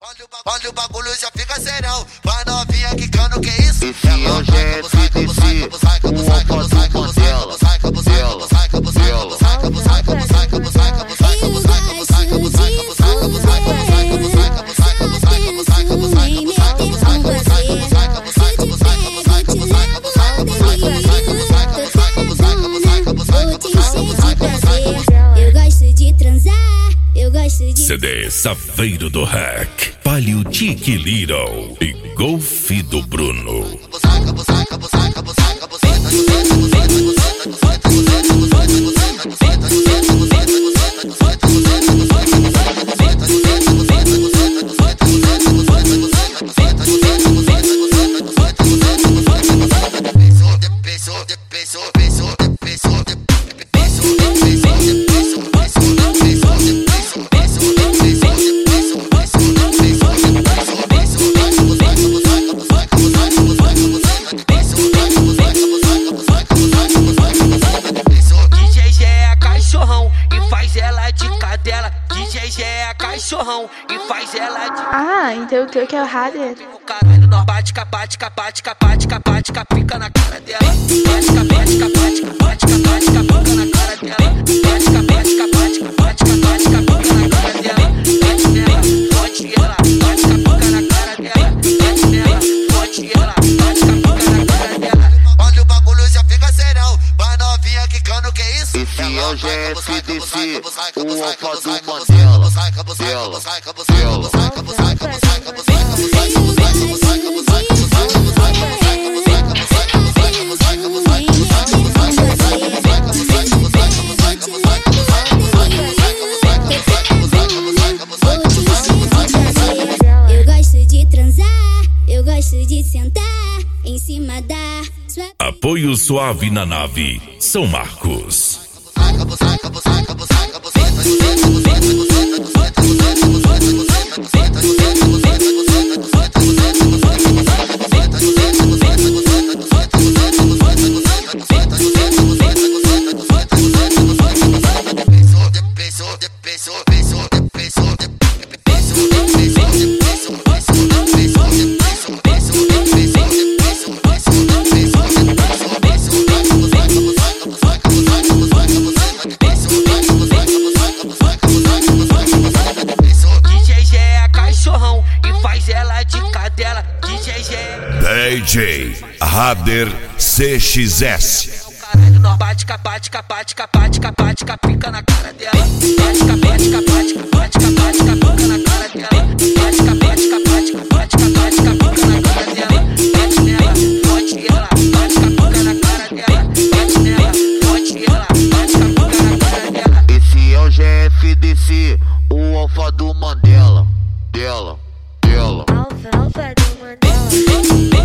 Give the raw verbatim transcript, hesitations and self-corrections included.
Olha o bagulho já fica serão. Vai novinha quicando, que isso? Esse é o G F D C, o Alfa do Mandela. Eu gosto de transar, eu gosto de C D Saveiro do Hack, Palio Tiki Little e Golf do Bruno. Cachorrão e faz ela de... Ah, então o teu que é o Hader? Caralho, nós bate, bate, bate, bate, bate, pica na cara dela. Bate, bate, bate, bate, bate, pica na cara dela. Bate, bate, bate, bate, bate, pica na cara dela. Bate nela, bote ela, bate, pica na cara dela. Bate nela, bote ela, bate, pica na cara dela. Olha o bagulho já fica serão. Vai novinha quicando, que isso? Esse é o G F D C, o Alfa do Mandela. Eu gosto de transar, eu gosto de sentar em cima da sua... Apoio Suave na Nave, São Marcos. D J Hader C X S. Caralho, nós bate, bate, bate, bate, bate, pica na cara dela. Bate, bate, bate, bate, bate, pica na cara dela. Bate, bate, bate, bate, bate, pica na cara dela. Bate nela, bote ela, bate, pica na cara dela. Bate nela, bote ela, bate, pica na cara dela. Esse é o G F D C, o Alfa do Mandela. Dela, dela. Alfa, Alfa do Mandela.